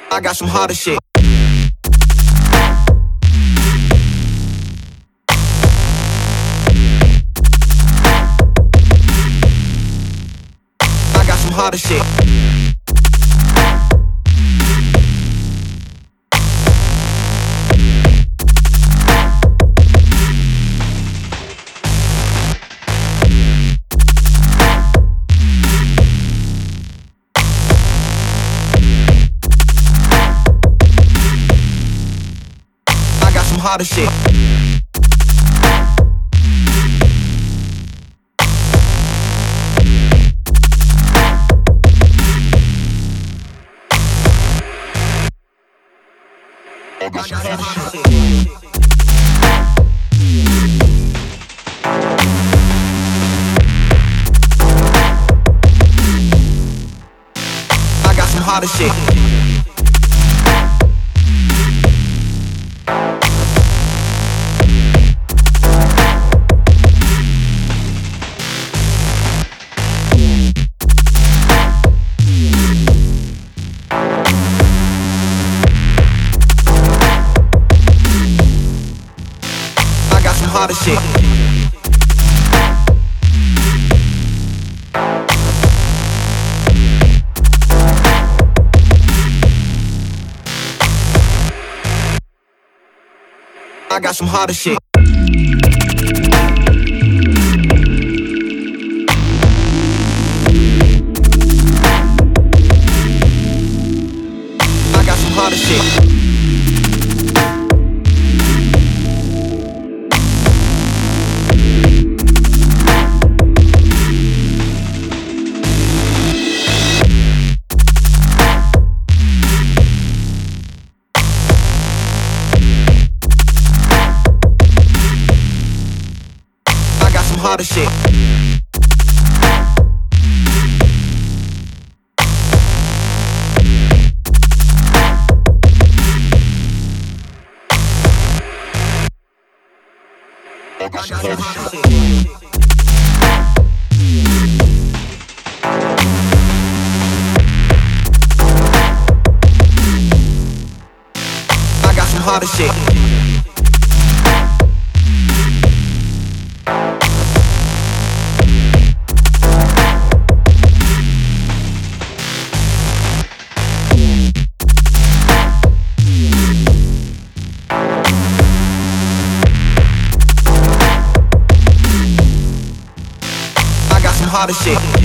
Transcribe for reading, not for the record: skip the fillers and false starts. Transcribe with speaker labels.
Speaker 1: I got some harder shit. I got some harder shit. Some harder shit. I got some harder shit. I got some harder shit. Harder shit. I got some harder shit. I got some harder shit. Harder shit. I got some harder shit. I got some harder shit. Harder shit.